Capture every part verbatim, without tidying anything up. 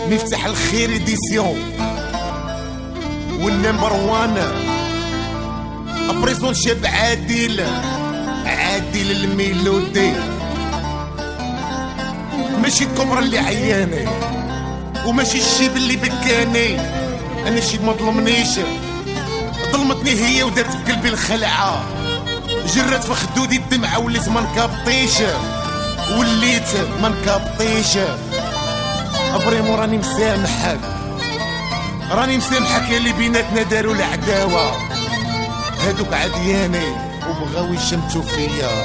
مفتاح الخير اديسيون والنمبر وان ابريزون شاب عادل عادل الميلودي ماشي الكمرة اللي عياني وماشي الشيب اللي بكاني. انا الشيب ما ظلمنيش، ظلمتني هي ودارت في قلبي الخلعة، جرت في خدودي الدمعة وليت ما نكابطيش وليت ما نكابطيش. ابريمو راني مسامحك، راني مسامحك يا اللي بيناتنا داروا العداوة، هادوك عدياني وبغاو يشمتو فيا.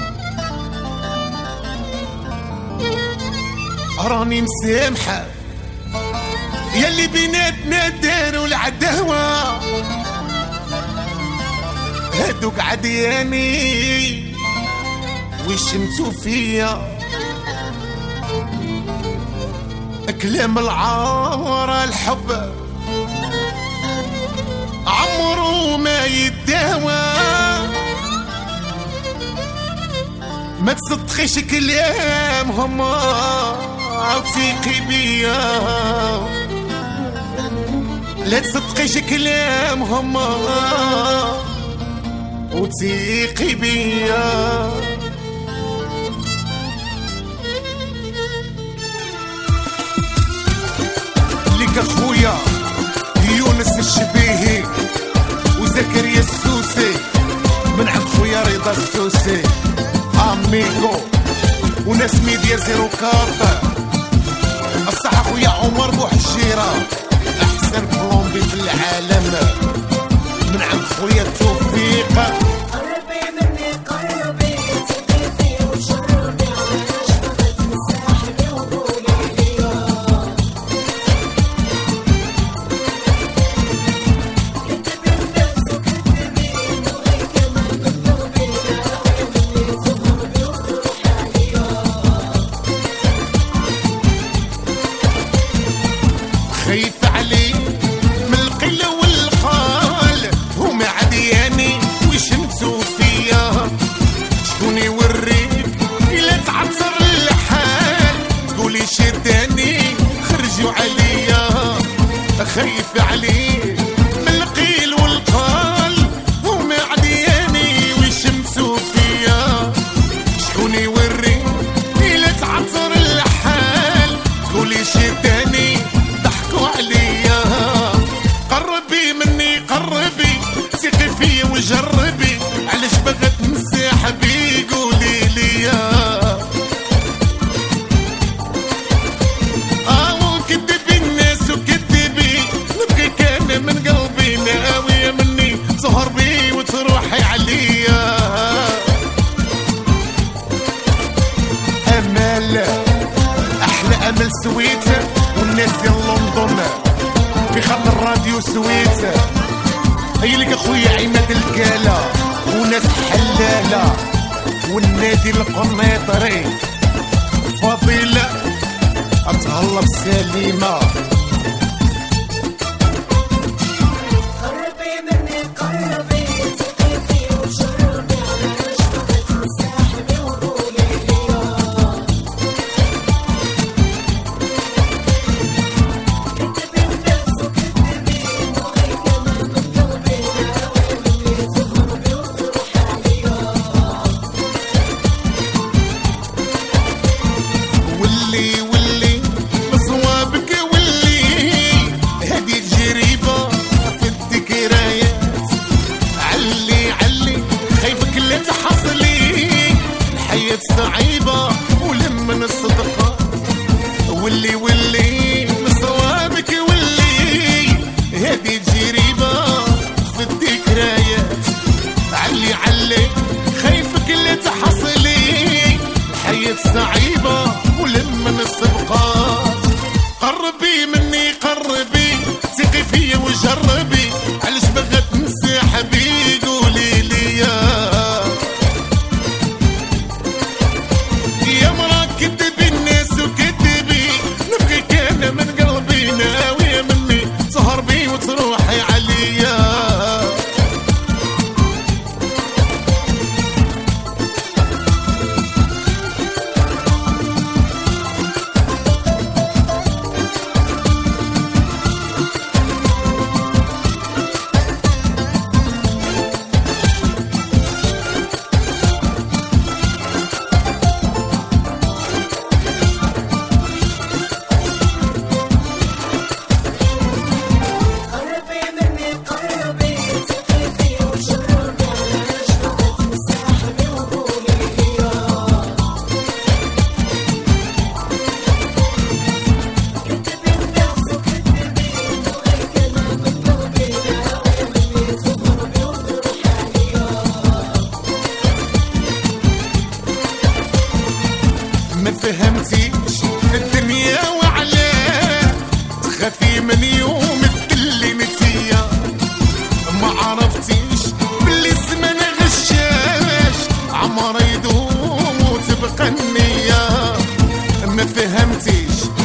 راني مسامحك يا اللي بيناتنا داروا العداوة، هادوك عدياني ويشمتو فيا. كلام العار الحب عمرو ما يداوى، ما تصدقيش كلامهم وثيقي بيا، لا تصدقيش كلامهم وثيقي بيا. ليك اخويا يونس الشبيهي وزكريا السوسي من عند خويا رضا السوسي اميغو وناس ميديا زيرو كارت. الصح خويا عمر بوحجيرة احسن بلومبي في العالم من عند خويا توفيق. خايف عليه من القلة والقال هما عدياني ويشمتو فيا. شكون يوريك إلا تعثر الحال تقولي شداني خرجوا عليا. خايف عليه من القيل والقال هما عدياني ويشمتو فيا. شكون يوريك إلا تعثر الحال تقولي شداني عليا. قربي مني قربي ثقي فيا وجربي، علاش بغات نسحبي قولي ليا. اه وكدبي الناس وكدبي نبقي كان من قلبي ناوية مني تهربي وتروحي عليا. امل احلى امل سويته والناس ديال لندن في خط الراديو سويت. هي لك اخويا عماد الكالة وناس حلالة والنادي القنيطري فضيلة اتهلا بسليمة. صعيبة ولمن الصدقة واللي واللي مصوابك واللي هذه تجربة في الذكريات. علي علي خايفك لا تحصلي الحياة صعيبة ولمن الصدقة فهمتيش الدنيا وعلاه تخافي من يوم تكلمتيا، ما عرفتيش باللي الزمن غشاش عمر يدوم وتبقى النية، ما فهمتيش